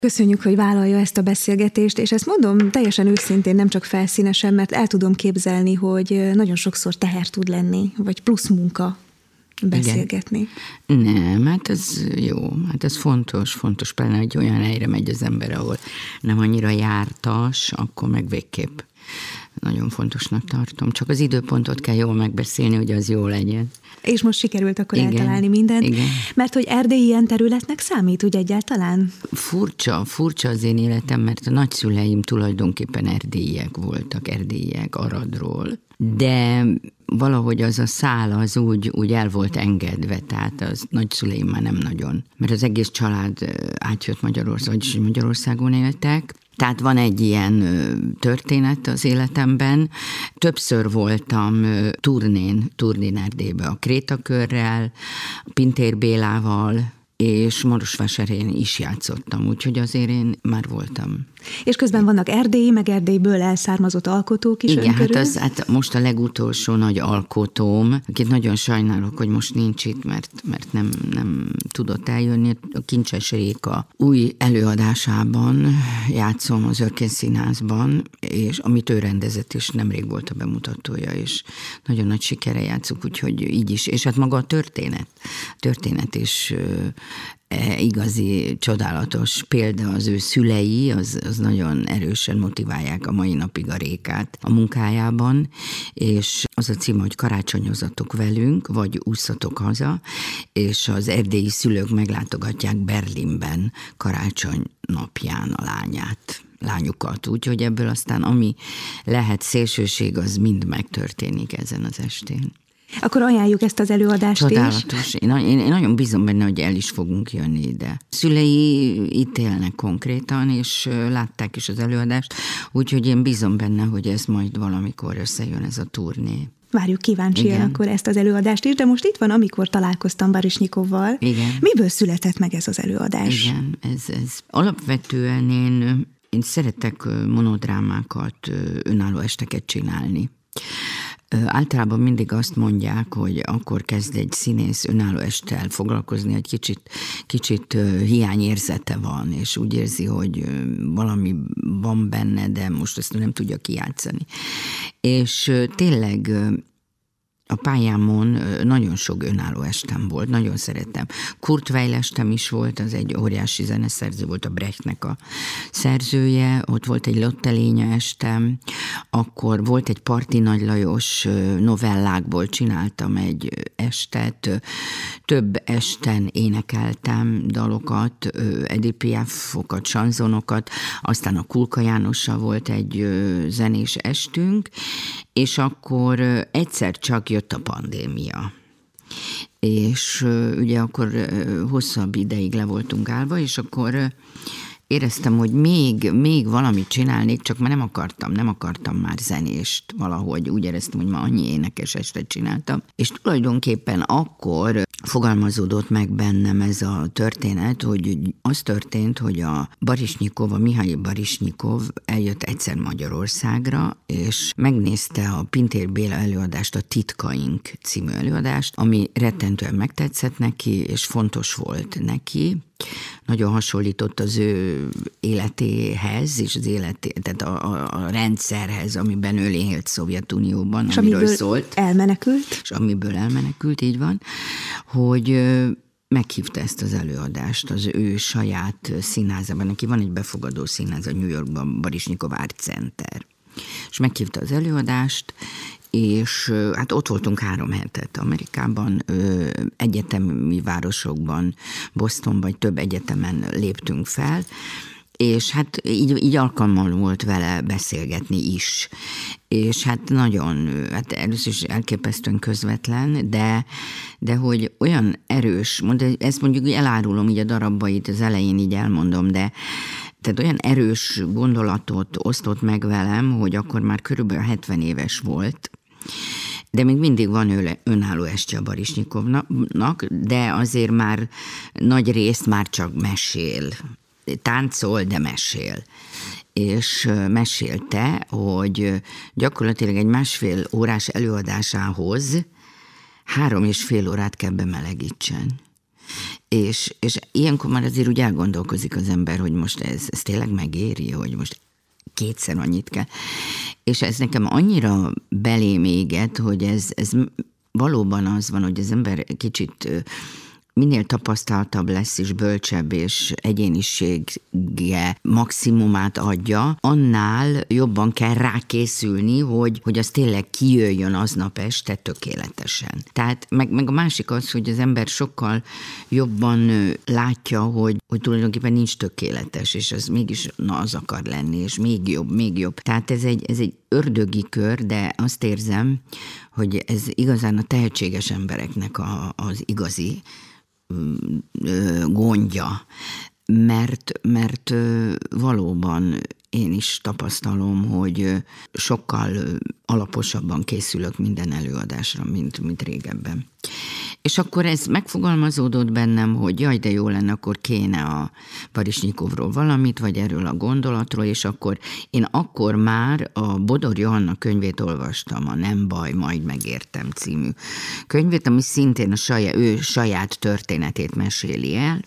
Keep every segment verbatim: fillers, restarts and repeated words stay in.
Köszönjük, hogy vállalja ezt a beszélgetést, és ezt mondom teljesen őszintén, nem csak felszínesen, mert el tudom képzelni, hogy nagyon sokszor teher tud lenni, vagy plusz munka beszélgetni. Igen. Nem, hát ez jó, hát ez fontos, fontos, például egy olyan helyre megy az ember, ahol nem annyira jártas, akkor meg végképp nagyon fontosnak tartom. Csak az időpontot kell jól megbeszélni, hogy az jó legyen. És most sikerült akkor igen, eltalálni mindent? Igen. Mert hogy Erdély ilyen területnek számít, úgy egyáltalán? Furcsa, furcsa az én életem, mert a nagyszüleim tulajdonképpen erdélyiek voltak, erdélyiek Aradról. De valahogy az a szál az úgy, úgy el volt engedve, tehát az nagyszüleim már nem nagyon. Mert az egész család átjött Magyarországon, vagyis Magyarországon éltek. Tehát van egy ilyen történet az életemben. Többször voltam turnén, turnén Erdélybe a Krétakörrel, Pintér Bélával, és Marosvásárhelyen is játszottam, úgyhogy azért én már voltam. És közben vannak erdélyi, meg Erdélyből elszármazott alkotók is. Igen, hát, az, hát most a legutolsó nagy alkotóm, akit nagyon sajnálok, hogy most nincs itt, mert, mert nem, nem tudott eljönni. A Kincses Réka új előadásában játszom az Örkény Színházban, és amit ő rendezett, és nemrég volt a bemutatója, és nagyon nagy sikere játszunk, úgyhogy így is. És hát maga a történet, a történet is igazi, csodálatos példa, az ő szülei, az, az nagyon erősen motiválják a mai napig a Rékát a munkájában, és az a cím, hogy karácsonyozatok velünk, vagy ússzatok haza, és az erdélyi szülők meglátogatják Berlinben karácsony napján a lányát. lányukat, úgyhogy ebből aztán ami lehet szélsőség, az mind megtörténik ezen az estén. Akkor ajánljuk ezt az előadást Csodálatos. is. Én, én, én nagyon bízom benne, hogy el is fogunk jönni ide. Szülei itt élnek konkrétan, és látták is az előadást, úgyhogy én bízom benne, hogy ez majd valamikor összejön ez a turné. Várjuk kíváncsian Igen. akkor ezt az előadást is, de most itt van, amikor találkoztam Baryshnikovval. Igen. Miből született meg ez az előadás? Igen, ez, ez. Alapvetően én, én szeretek monodrámákat, önálló esteket csinálni. Általában mindig azt mondják, hogy akkor kezd egy színész önálló esttel foglalkozni, egy kicsit, kicsit hiányérzete van, és úgy érzi, hogy valami van benne, de most ezt nem tudja kijátszani. És tényleg a pályámon nagyon sok önálló estem volt, nagyon szerettem. Kurt Weill estem is volt, az egy óriási zeneszerző volt, a Brechtnek a szerzője, ott volt egy Lotte Lénya estem, akkor volt egy Parti Nagy Lajos novellákból csináltam egy estet, több esten énekeltem dalokat, Edith Piafokat, sanzonokat, aztán a Kulka Jánossal volt egy zenés estünk, és akkor egyszer csak jött a pandémia. És ugye akkor hosszabb ideig le voltunk állva, és akkor éreztem, hogy még, még valamit csinálnék, csak már nem akartam, nem akartam már zenést valahogy. Úgy éreztem, hogy már annyi énekes estet csináltam. És tulajdonképpen akkor fogalmazódott meg bennem ez a történet, hogy az történt, hogy a Baryshnikov, a Mihail Baryshnikov eljött egyszer Magyarországra, és megnézte a Pintér Béla előadást, a Titkaink című előadást, ami rettentően megtetszett neki, és fontos volt neki. Nagyon hasonlított az ő életéhez, és az életé, tehát a, a, a rendszerhez, amiben ő élt Szovjetunióban, és amiről amiből szólt. elmenekült. És amiből elmenekült, így van, hogy meghívta ezt az előadást az ő saját színházában. Neki van egy befogadó színház a New Yorkban, Baryshnikov Art Center. És meghívta az előadást, és hát ott voltunk három hetet Amerikában, egyetemi városokban, Bostonban, több egyetemen léptünk fel, és hát így, így alkalmam volt vele beszélgetni is. És hát nagyon, hát először is elképesztően közvetlen, de, de hogy olyan erős, ezt mondjuk elárulom így a darabait, az elején így elmondom, de tehát olyan erős gondolatot osztott meg velem, hogy akkor már körülbelül hetven éves volt, de még mindig van önálló estje a Baryshnikovnak, de azért már nagy részt már csak mesél. Táncol, de mesél. És mesélte, hogy gyakorlatilag egy másfél órás előadásához három és fél órát kell bemelegítsen. És, és ilyenkor már azért úgy elgondolkozik az ember, hogy most ez, ez tényleg megéri, hogy most kétszer annyit kell. És ez nekem annyira belém éget, hogy ez, ez valóban az van, hogy az ember kicsit minél tapasztaltabb lesz és bölcsebb és egyénisége maximumát adja, annál jobban kell rákészülni, hogy, hogy az tényleg kijöjjön aznap este tökéletesen. Tehát meg, meg a másik az, hogy az ember sokkal jobban látja, hogy, hogy tulajdonképpen nincs tökéletes, és az mégis na, az akar lenni, és még jobb, még jobb. Tehát ez egy, ez egy ördögi kör, de azt érzem, hogy ez igazán a tehetséges embereknek a, az igazi gondja, mert, mert valóban én is tapasztalom, hogy sokkal alaposabban készülök minden előadásra, mint, mint régebben. És akkor ez megfogalmazódott bennem, hogy jaj, de jó lenne, akkor kéne a Baryshnikovról valamit, vagy erről a gondolatról, és akkor én akkor már a Bodor Johanna könyvét olvastam, a Nem baj, majd megértem című könyvét, ami szintén a saját, ő saját történetét meséli el,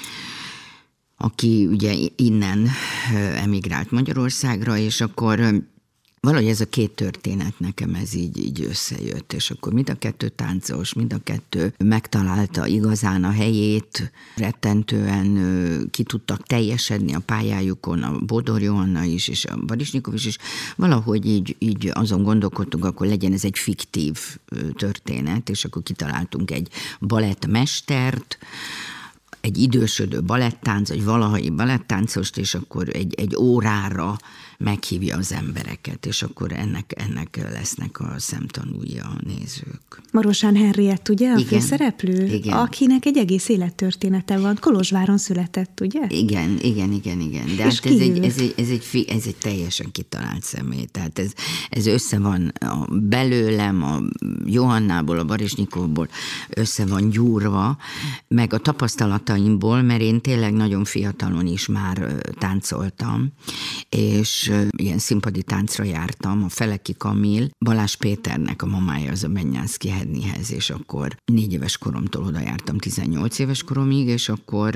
aki ugye innen emigrált Magyarországra, és akkor valahogy ez a két történet nekem ez így, így összejött, és akkor mind a kettő táncos, mind a kettő megtalálta igazán a helyét, rettentően ki tudtak teljesedni a pályájukon, a Bodor Johanna is, és a Baryshnikov is, és valahogy így, így azon gondolkodtunk, akkor legyen ez egy fiktív történet, és akkor kitaláltunk egy balettmestert, egy idősödő balettánc, vagy valahai balettáncost, és akkor egy, egy órára meghívja az embereket, és akkor ennek, ennek lesznek a szemtanúi a nézők. Marosán Henriett, ugye, a igen, főszereplő? Igen. Akinek egy egész élettörténete van. Kolozsváron született, ugye? Igen, igen, igen, igen. De hát ez egy, ez, egy, ez, egy, ez egy teljesen kitalált személy. Tehát ez, ez össze van a, belőlem, a Johannából, a Baryshnikovból össze van gyúrva, meg a tapasztalataimból, mert én tényleg nagyon fiatalon is már táncoltam, és ilyen színpadi táncra jártam, a Feleki Kamil, Balázs Péternek a mamája az a Mennyánszky Hednihez, és akkor négy éves koromtól oda jártam tizennyolc éves koromig, és akkor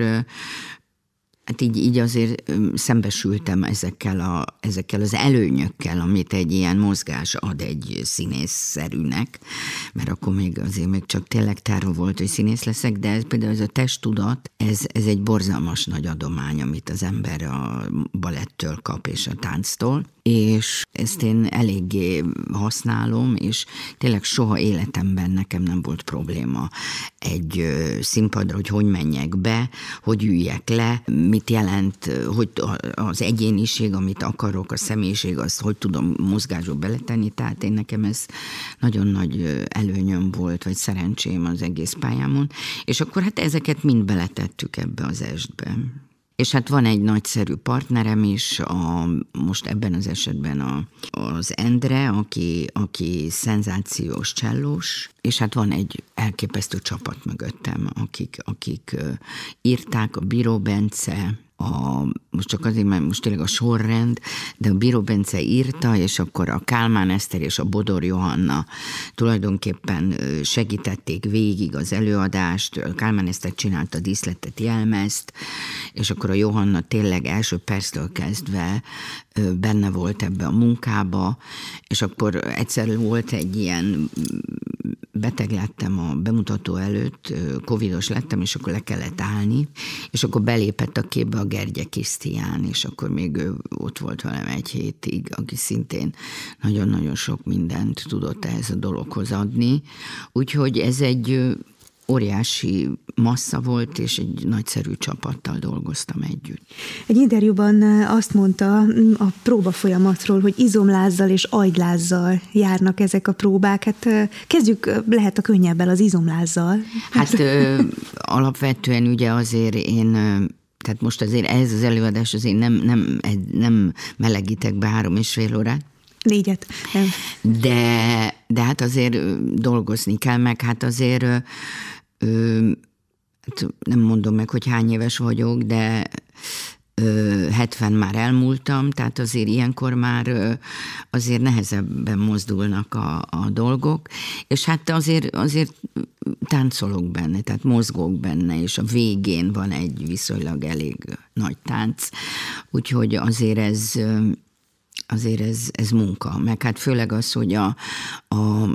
hát így, így azért szembesültem ezekkel, a, ezekkel az előnyökkel, amit egy ilyen mozgás ad egy színészszerűnek, mert akkor még azért még csak tényleg terv volt, hogy színész leszek, de ez például ez a testtudat, ez, ez egy borzalmas nagy adomány, amit az ember a balettől kap és a tánctól, és ezt én eléggé használom, és tényleg soha életemben nekem nem volt probléma egy színpadra, hogy hogy menjek be, hogy üljek le, mit jelent, hogy az egyéniség, amit akarok, a személyiség, azt hogy tudom mozgásba beletenni, tehát én nekem ez nagyon nagy előnyöm volt, vagy szerencsém az egész pályámon, és akkor hát ezeket mind beletettük ebbe az estbe. És hát van egy nagyszerű partnerem is, a, most ebben az esetben a, az Endre, aki, aki szenzációs csellós, és hát van egy elképesztő csapat mögöttem, akik, akik írták, a Bíró Bence, a, most csak azért, mert most tényleg a sorrend, de a Bíró Bence írta, és akkor a Kálmán Eszter és a Bodor Johanna tulajdonképpen segítették végig az előadást, a Kálmán Eszter csinálta a díszletet, jelmezt, és akkor a Johanna tényleg első perctől kezdve benne volt ebbe a munkába, és akkor egyszer volt egy ilyen, beteg lettem a bemutató előtt, covidos lettem, és akkor le kellett állni, és akkor belépett a képbe a Gergye Krisztián, és akkor még ő ott volt velem egy hétig, aki szintén nagyon-nagyon sok mindent tudott ehhez a dologhoz adni. Úgyhogy ez egy óriási massza volt, és egy nagyszerű csapattal dolgoztam együtt. Egy interjúban azt mondta a próba folyamatról, hogy izomlázzal és agylázzal járnak ezek a próbák. Hát kezdjük lehet a könnyebbel, az izomlázzal. Hát ö, alapvetően ugye azért én, tehát most azért ez az előadás azért nem, nem, nem melegítek be három és fél órát. Négyet. Nem. De, de hát azért dolgozni kell, meg hát azért ö, nem mondom meg, hogy hány éves vagyok, de hetven már elmúltam, tehát azért ilyenkor már azért nehezebben mozdulnak a, a dolgok, és hát azért, azért táncolok benne, tehát mozgok benne, és a végén van egy viszonylag elég nagy tánc, úgyhogy azért ez, azért ez, ez munka, meg hát főleg az, hogy a, a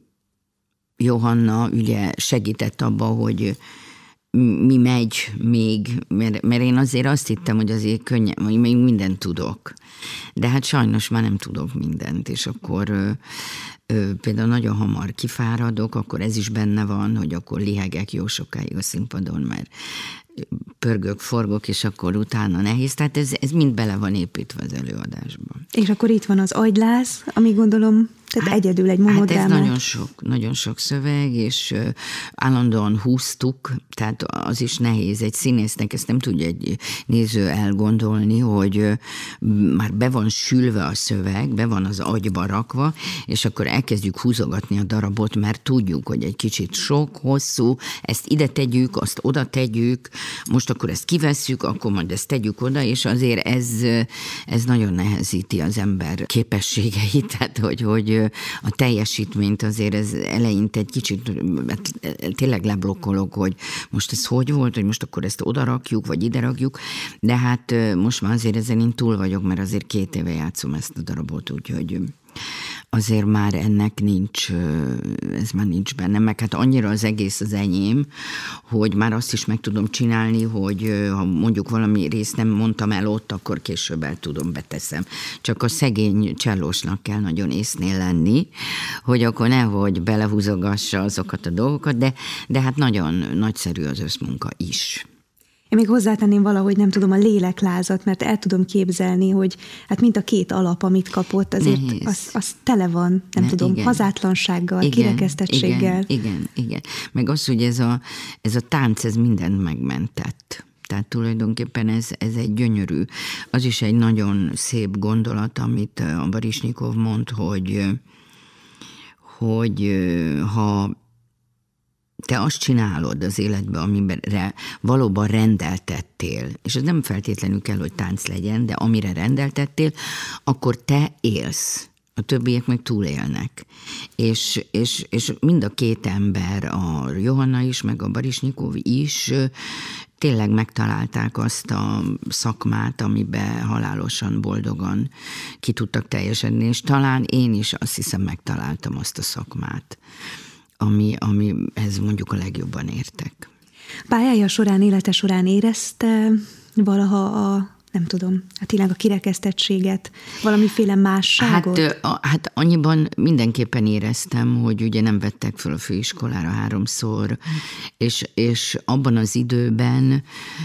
Johanna ugye segített abba, hogy mi megy még, mert, mert én azért azt hittem, hogy azért könnyen, hogy még mindent tudok. De hát sajnos már nem tudok mindent, és akkor ö, ö, például nagyon hamar kifáradok, akkor ez is benne van, hogy akkor lihegek jó sokáig a színpadon, mert pörgök, forgok, és akkor utána nehéz. Tehát ez, ez mind bele van építve az előadásban. És akkor itt van az agyláz, ami gondolom, tehát hát, egyedül egy monodrámát. Hát ez nagyon sok, nagyon sok szöveg, és állandóan húztuk, tehát az is nehéz. Egy színésznek ezt nem tudja egy néző elgondolni, hogy már be van sülve a szöveg, be van az agyba rakva, és akkor elkezdjük húzogatni a darabot, mert tudjuk, hogy egy kicsit sok, hosszú, ezt ide tegyük, azt oda tegyük, most akkor ezt kivesszük, akkor majd ezt tegyük oda, és azért ez, ez nagyon nehezíti az ember képességeit, tehát hogy, hogy a teljesítményt azért ez eleinte egy kicsit tényleg leblokkolok, hogy most ez hogy volt, hogy most akkor ezt oda rakjuk, vagy ide rakjuk, de hát most már azért ezen én túl vagyok, mert azért két éve játszom ezt a darabot, úgyhogy azért már ennek nincs, ez már nincs benne, meg hát annyira az egész az enyém, hogy már azt is meg tudom csinálni, hogy ha mondjuk valami részt nem mondtam el ott, akkor később el tudom, beteszem. Csak a szegény csellósnak kell nagyon észnél lenni, hogy akkor nehogy belehúzogassa azokat a dolgokat, de, de hát nagyon nagyszerű az összmunka is. Én még hozzátenném valahogy, nem tudom, a léleklázat, mert el tudom képzelni, hogy hát mint a két alap, amit kapott, azért az, az tele van, nem ne, tudom, igen. hazátlansággal, igen, kirekesztettséggel. Igen, igen, igen. Meg az, hogy ez a, ez a tánc, ez mindent megmentett. Tehát tulajdonképpen ez, ez egy gyönyörű, az is egy nagyon szép gondolat, amit a Baryshnikov mond, hogy, hogy ha te azt csinálod az életben, amiben valóban rendeltettél, és ez nem feltétlenül kell, hogy tánc legyen, de amire rendeltettél, akkor te élsz. A többiek meg túlélnek. És, és, és mind a két ember, a Johanna is, meg a Baryshnikov is tényleg megtalálták azt a szakmát, amiben halálosan boldogan ki tudtak teljesedni, és talán én is azt hiszem megtaláltam azt a szakmát, ami, amihez mondjuk a legjobban értek. Pályája során, élete során érezte valaha a, nem tudom, hát tényleg a kirekesztettséget, valamiféle másságot? Hát, a, hát annyiban mindenképpen éreztem, hogy ugye nem vettek fel a főiskolára háromszor, és, és abban az időben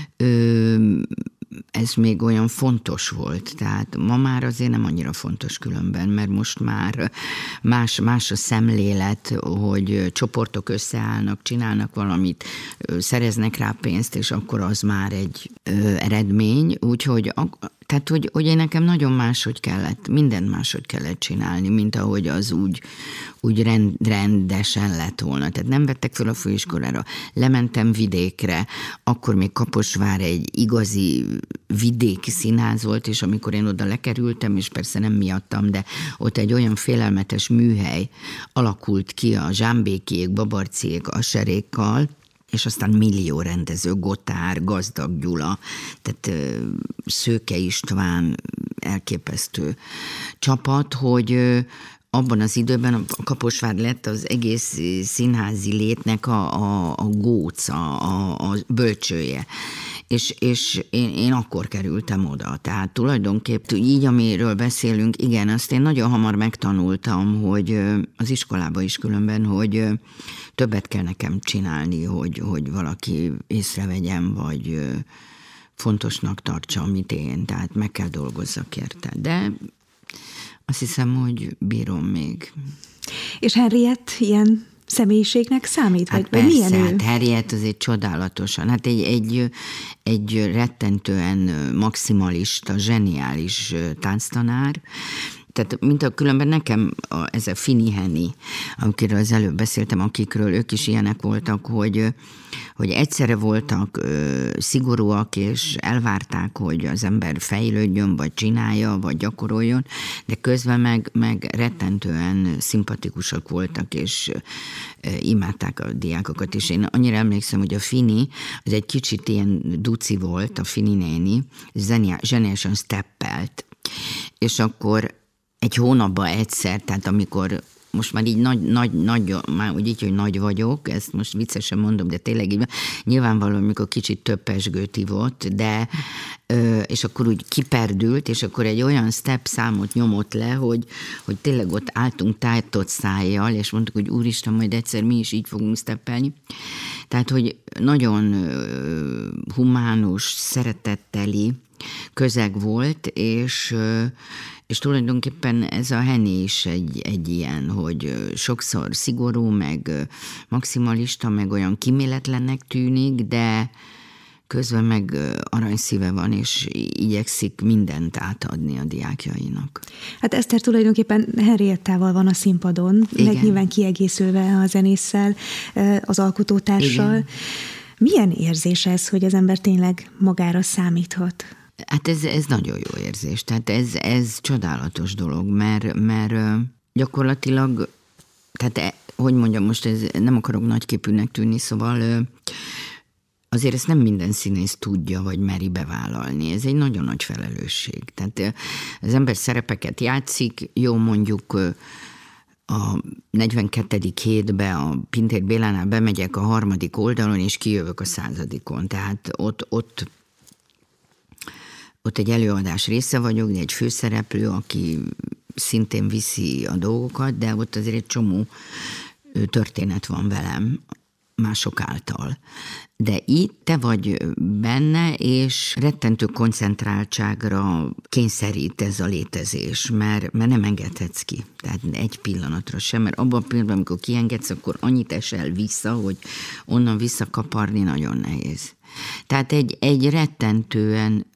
ö, ez még olyan fontos volt, tehát ma már azért nem annyira fontos különben, mert most már más, más a szemlélet, hogy csoportok összeállnak, csinálnak valamit, szereznek rá pénzt, és akkor az már egy ö, eredmény, úgyhogy tehát, hogy, hogy én nekem nagyon máshogy kellett, mindent máshogy kellett csinálni, mint ahogy az úgy, úgy rend, rendesen lett volna. Tehát nem vettek fel a főiskolára, lementem vidékre, akkor még Kaposvár egy igazi vidéki színház volt, és amikor én oda lekerültem, és persze nem miattam, de ott egy olyan félelmetes műhely alakult ki a Zsámbékiék, Babarciék, Aserékkal, és aztán millió rendező, Gotár, Gazdag Gyula, tehát Szőke István, elképesztő csapat, hogy abban az időben a Kaposvár lett az egész színházi létnek a, a, a góca, a, a bölcsője. És, és én, én akkor kerültem oda. Tehát tulajdonképp így, amiről beszélünk, igen, azt én nagyon hamar megtanultam, hogy az iskolában is különben, hogy többet kell nekem csinálni, hogy, hogy valaki észrevegyem, vagy fontosnak tartsa, amit én. Tehát meg kell dolgozzak érte. De azt hiszem, hogy bírom még. És Henriette ilyen személyiségnek számít? Hát vagy, persze, vagy milyen ő? Hát Henriette azért csodálatosan. Hát egy, egy, egy rettentően maximalista, zseniális tánctanár, tehát mint a különben nekem a, ez a Fini Henny, amikről az előbb beszéltem, akikről ők is ilyenek voltak, hogy, hogy egyszerre voltak ö, szigorúak, és elvárták, hogy az ember fejlődjön, vagy csinálja, vagy gyakoroljon, de közben meg, meg rettentően szimpatikusak voltak, és ö, imádták a diákokat is. Én annyira emlékszem, hogy a Fini, az egy kicsit ilyen duci volt, a Fini néni, zseniálisan steppelt, és akkor egy hónapban egyszer, tehát amikor most már így nagy, nagy, nagy, már úgy így, hogy nagy vagyok, ezt most viccesen mondom, de tényleg így, nyilvánvalóan, amikor kicsit több pezsgőt ivott, de, és akkor úgy kiperdült, és akkor egy olyan step számot nyomott le, hogy, hogy tényleg ott álltunk tájtott szájjal, és mondtuk, hogy úristen, majd egyszer mi is így fogunk steppelni. Tehát, hogy nagyon humánus, szeretetteli közeg volt, és És tulajdonképpen ez a Henny is egy, egy ilyen, hogy sokszor szigorú, meg maximalista, meg olyan kíméletlennek tűnik, de közben meg aranyszíve van, és igyekszik mindent átadni a diákjainak. Hát Eszter tulajdonképpen Henriettával van a színpadon, igen. Meg nyilván kiegészülve a zenésszel, az alkotótársal. Igen. Milyen érzés ez, hogy az ember tényleg magára számíthat? Hát ez, ez nagyon jó érzés, tehát ez, ez csodálatos dolog, mert, mert gyakorlatilag, tehát hogy mondjam, most ez, nem akarok nagyképűnek tűnni, szóval azért ezt nem minden színész tudja, vagy meri bevállalni. Ez egy nagyon nagy felelősség. Tehát az ember szerepeket játszik, jó mondjuk a negyvenkettedik hétbe a Pintér Bélánál bemegyek a harmadik oldalon, és kijövök a századikon. Tehát ott, ott Ott egy előadás része vagyok, de egy főszereplő, aki szintén viszi a dolgokat, de ott azért egy csomó történet van velem mások által. De itt te vagy benne, és rettentő koncentráltságra kényszerít ez a létezés, mert, mert nem engedhetsz ki. Tehát egy pillanatra sem, mert abban a pillanatban, amikor kiengedsz, akkor annyit esel vissza, hogy onnan visszakaparni nagyon nehéz. Tehát egy, egy rettentően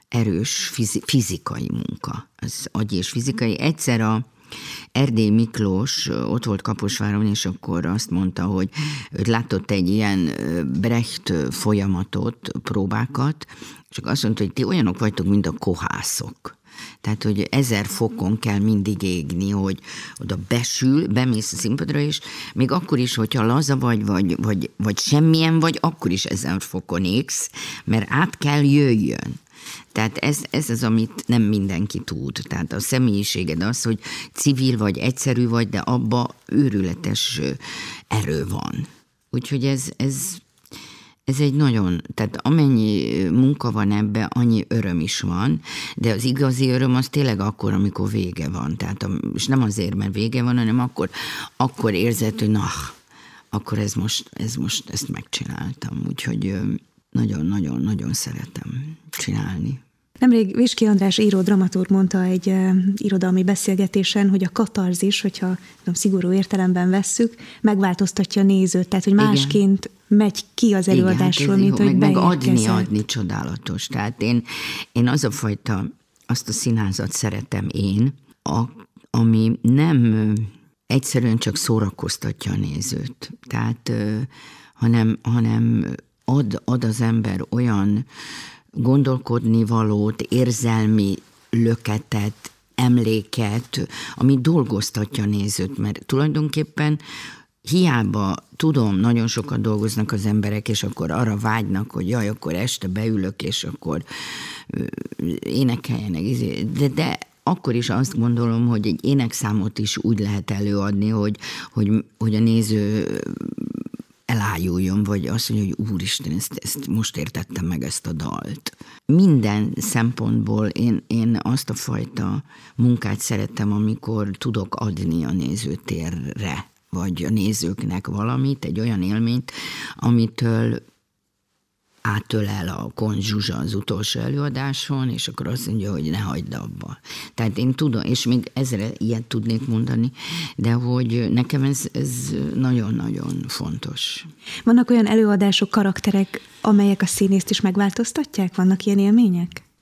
erős fizikai munka, az agyi és fizikai. Egyszer a Erdély Miklós ott volt Kaposváron, és akkor azt mondta, hogy őt látott egy ilyen Brecht folyamatot, próbákat, és akkor azt mondta, hogy ti olyanok vagytok, mint a kohászok. Tehát, hogy ezer fokon kell mindig égni, hogy oda besül, bemész a színpadra, és még akkor is, hogyha laza vagy, vagy, vagy, vagy semmilyen vagy, akkor is ezer fokon égsz, mert át kell jöjjön. Tehát ez, ez az, amit nem mindenki tud. Tehát a személyiséged az, hogy civil vagy, egyszerű vagy, de abba őrületes erő van. Úgyhogy ez, ez, ez egy nagyon, tehát amennyi munka van ebbe, annyi öröm is van, de az igazi öröm az tényleg akkor, amikor vége van. Tehát, és nem azért, mert vége van, hanem akkor, akkor érzed, hogy na, akkor ez most, ez most ezt megcsináltam. Úgyhogy nagyon-nagyon-nagyon szeretem csinálni. Nemrég Viski András író dramaturg mondta egy uh, irodalmi beszélgetésen, hogy a katarzis, hogyha tudom, szigorú értelemben vesszük, megváltoztatja a nézőt, tehát hogy másként igen. megy ki az előadásról, igen, mint jó, hogy meg, meg adni, adni csodálatos. Tehát én, én az a fajta, azt a színházat szeretem én, a, ami nem egyszerűen csak szórakoztatja a nézőt, tehát, uh, hanem, hanem ad, ad az ember olyan gondolkodni valót, érzelmi löketet, emléket, ami dolgoztatja a nézőt, mert tulajdonképpen hiába tudom, nagyon sokat dolgoznak az emberek, és akkor arra vágynak, hogy jaj, akkor este beülök, és akkor énekeljenek, de, de akkor is azt gondolom, hogy egy énekszámot is úgy lehet előadni, hogy, hogy, hogy a néző elájuljon, vagy azt mondja, hogy úristen, ezt, ezt most értettem meg ezt a dalt. Minden szempontból én, én azt a fajta munkát szeretem, amikor tudok adni a nézőtérre, vagy a nézőknek valamit, egy olyan élményt, amitől átölel a Kon Zsuzsa az utolsó előadáson, és akkor azt mondja, hogy ne hagyd abba. Tehát én tudom, és még ezre ilyet tudnék mondani, de hogy nekem ez, ez nagyon-nagyon fontos. Vannak olyan előadások, karakterek, amelyek a színészt is megváltoztatják? Vannak ilyen élmények?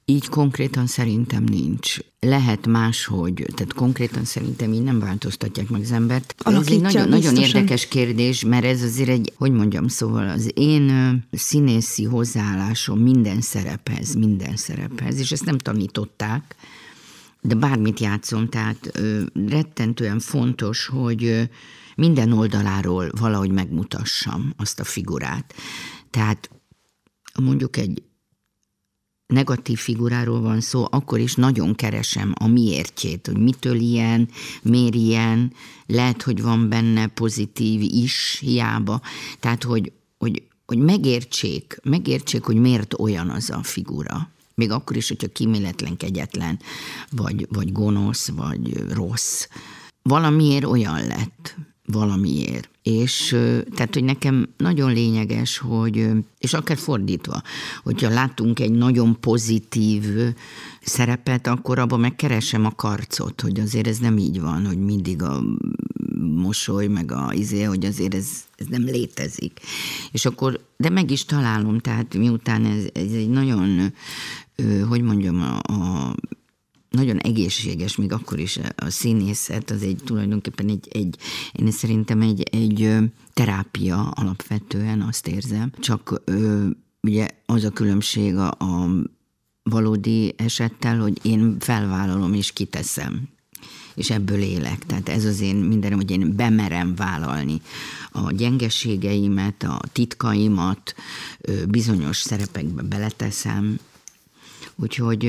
Így konkrétan szerintem nincs. Lehet máshogy, tehát konkrétan szerintem így nem változtatják meg az embert. Ez egy nagyon, nagyon érdekes kérdés, mert ez azért egy, hogy mondjam, szóval az én színészi hozzáállásom minden szerephez, minden szerephez, és ezt nem tanították, de bármit játszom, tehát ö, rettentően fontos, hogy ö, minden oldaláról valahogy megmutassam azt a figurát. Tehát mondjuk egy negatív figuráról van szó, akkor is nagyon keresem a miértjét, hogy mitől ilyen, miért ilyen, lehet, hogy van benne pozitív is, hiába. Tehát, hogy, hogy, hogy megértsék, megértsék, hogy miért olyan az a figura. Még akkor is, hogyha kíméletlen, kegyetlen, vagy, vagy gonosz, vagy rossz. Valamiért olyan lett. Valamiért. És tehát, hogy nekem nagyon lényeges, hogy, és akár fordítva, hogyha látunk egy nagyon pozitív szerepet, akkor abban megkeresem a karcot, hogy azért ez nem így van, hogy mindig a mosoly, meg a izé, hogy azért ez, ez nem létezik. És akkor, de meg is találom, tehát miután ez, ez egy nagyon, hogy mondjam, a, a nagyon egészséges, még akkor is a színészet, az egy tulajdonképpen egy, egy én szerintem egy, egy terápia alapvetően, azt érzem. Csak ö, ugye az a különbség a, a valódi esettel, hogy én felvállalom és kiteszem, és ebből élek. Tehát ez az én mindenem, hogy én bemerem vállalni a gyengeségeimet, a titkaimat, bizonyos szerepekbe beleteszem. Úgyhogy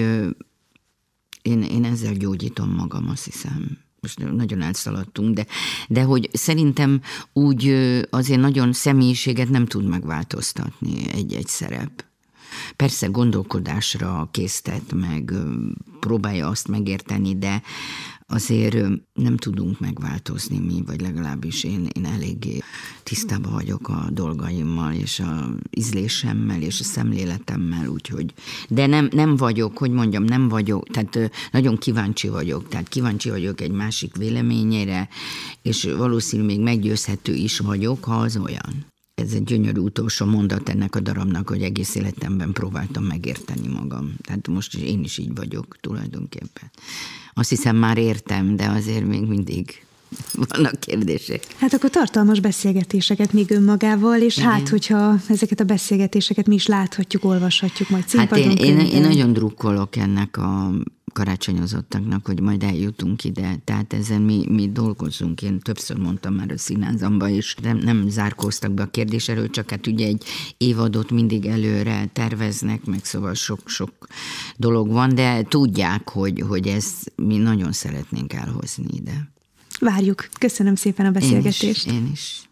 Én, én ezzel gyógyítom magam, azt hiszem. Most nagyon elszaladtunk, de, de hogy szerintem úgy azért nagyon személyiséget nem tud megváltoztatni egy, egy szerep. Persze gondolkodásra késztet, meg próbálja azt megérteni, de azért nem tudunk megváltozni mi, vagy legalábbis én, én eléggé tisztában vagyok a dolgaimmal, és a ízlésemmel, és a szemléletemmel, úgyhogy, de nem, nem vagyok, hogy mondjam, nem vagyok, tehát nagyon kíváncsi vagyok, tehát kíváncsi vagyok egy másik véleményére, és valószínű még meggyőzhető is vagyok, ha az olyan. Ez egy gyönyörű utolsó mondat ennek a darabnak, hogy egész életemben próbáltam megérteni magam. Tehát most én is így vagyok tulajdonképpen. Azt hiszem már értem, de azért még mindig vannak kérdések. Hát akkor tartalmas beszélgetéseket még önmagával, és igen. Hát, hogyha ezeket a beszélgetéseket mi is láthatjuk, olvashatjuk majd színpadon. Hát én, én, én nagyon drukkolok ennek a karácsonyozottaknak, hogy majd eljutunk ide. Tehát ezen mi, mi dolgozunk. Én többször mondtam már a színházamban, és nem, nem zárkóztak be a kérdés erről, csak hát ugye egy évadot mindig előre terveznek, meg szóval sok-sok dolog van, de tudják, hogy, hogy ezt mi nagyon szeretnénk elhozni ide. Várjuk. Köszönöm szépen a beszélgetést. Én is. Én is.